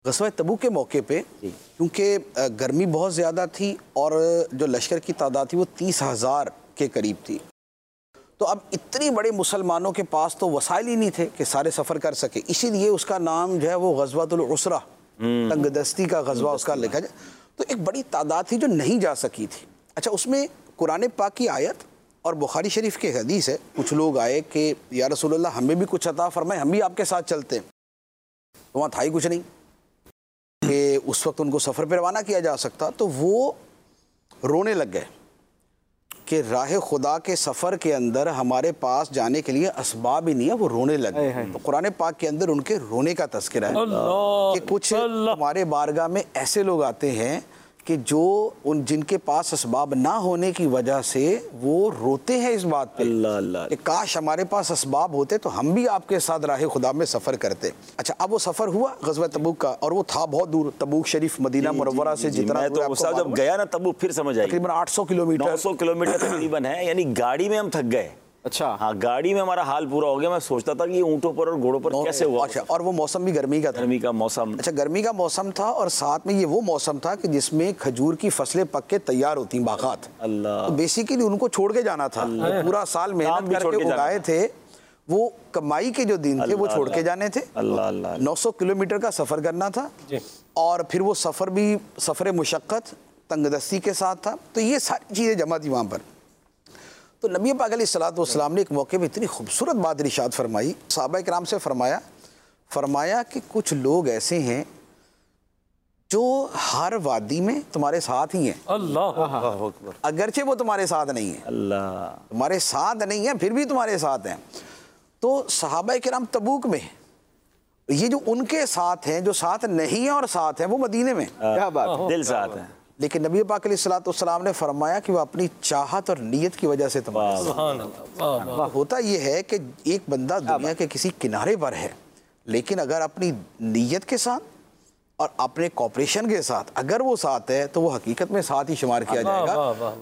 غزوہ تبوک کے موقع پہ کیونکہ گرمی بہت زیادہ تھی اور جو لشکر کی تعداد تھی وہ 30,000 کے قریب تھی، تو اب اتنی بڑے مسلمانوں کے پاس تو وسائل ہی نہیں تھے کہ سارے سفر کر سکے، اسی لیے اس کا نام جو ہے وہ غزوۃ العسرہ، تنگ دستی کا غزوہ اس کا لکھا جائے۔ تو ایک بڑی تعداد تھی جو نہیں جا سکی تھی۔ اچھا، اس میں قرآن پاک کی آیت اور بخاری شریف کے حدیث ہے، کچھ لوگ آئے کہ یا رسول اللہ ہمیں بھی کچھ عطا فرمائے، ہم بھی آپ کے ساتھ چلتے ہیں، تو وہاں تھا ہی کچھ نہیں کہ اس وقت ان کو سفر پہ روانہ کیا جا سکتا، تو وہ رونے لگ گئے کہ راہ خدا کے سفر کے اندر ہمارے پاس جانے کے لیے اسباب ہی نہیں ہے، وہ رونے لگ گئے۔ تو قرآن پاک کے اندر ان کے رونے کا تذکرہ ہے کہ کچھ ہمارے بارگاہ میں ایسے لوگ آتے ہیں کہ جو جن کے پاس اسباب نہ ہونے کی وجہ سے وہ روتے ہیں اس بات پہ کہ کاش ہمارے پاس اسباب ہوتے تو ہم بھی آپ کے ساتھ راہ خدا میں سفر کرتے۔ اچھا، اب وہ سفر ہوا غزوہ تبوک کا، اور وہ تھا بہت دور، تبوک شریف مدینہ منورہ سے جتنا جب گیا نا تبوک پھر سمجھ آئی، تقریباً 800 کلومیٹر 900 کلومیٹر تقریباً ہے، یعنی گاڑی میں ہم تھک گئے۔ اچھا ہاں، گاڑی میں ہمارا حال پورا ہو گیا۔ میں سوچتا تھا کہ یہ اونٹوں پر اور گھوڑوں پر کیسے ہوا۔ اچھا، اور وہ موسم بھی گرمی کا تھا، گرمی کا موسم۔ اچھا، گرمی کا موسم تھا، اور ساتھ میں یہ وہ موسم تھا کہ جس میں کھجور کی فصلیں پک کے تیار ہوتی ہیں باغات، اللہ، تو بیسیکلی ان کو چھوڑ کے جانا تھا، پورا سال محنت کر کے اگائے تھے، وہ کمائی کے جو دن تھے وہ چھوڑ کے جانے تھے۔ 900 کلومیٹر کا سفر کرنا تھا، اور پھر وہ سفر بھی سفر مشقت تنگ دستی کے ساتھ تھا، تو یہ ساری چیزیں جمع تھی وہاں پر۔ تو نبی پاک علیہ الصلوۃ والسلام نے ایک موقع پہ اتنی خوبصورت بات ارشاد فرمائی، صحابہ کرام سے فرمایا کہ کچھ لوگ ایسے ہیں جو ہر وادی میں تمہارے ساتھ ہی ہیں، اللہ اکبر، اگرچہ وہ تمہارے ساتھ نہیں ہیں، اللہ تمہارے ساتھ نہیں ہیں پھر بھی تمہارے ساتھ ہیں۔ تو صحابہ کرام تبوک میں، یہ جو ان کے ساتھ ہیں، جو ساتھ نہیں ہیں اور ساتھ ہیں، وہ مدینے میں، کیا بات ہے، دل ساتھ ہے۔ لیکن نبی پاک علیہ الصلوۃ والسلام نے فرمایا کہ وہ اپنی چاہت اور نیت کی وجہ سے تمہارے ساتھ ہیں۔ ہوتا یہ ہے کہ ایک بندہ دنیا کے کسی کنارے پر ہے، لیکن اگر اپنی نیت کے ساتھ اور اپنے کوپریشن کے ساتھ اگر وہ ساتھ ہے تو وہ حقیقت میں ساتھ ہی شمار کیا جائے گا۔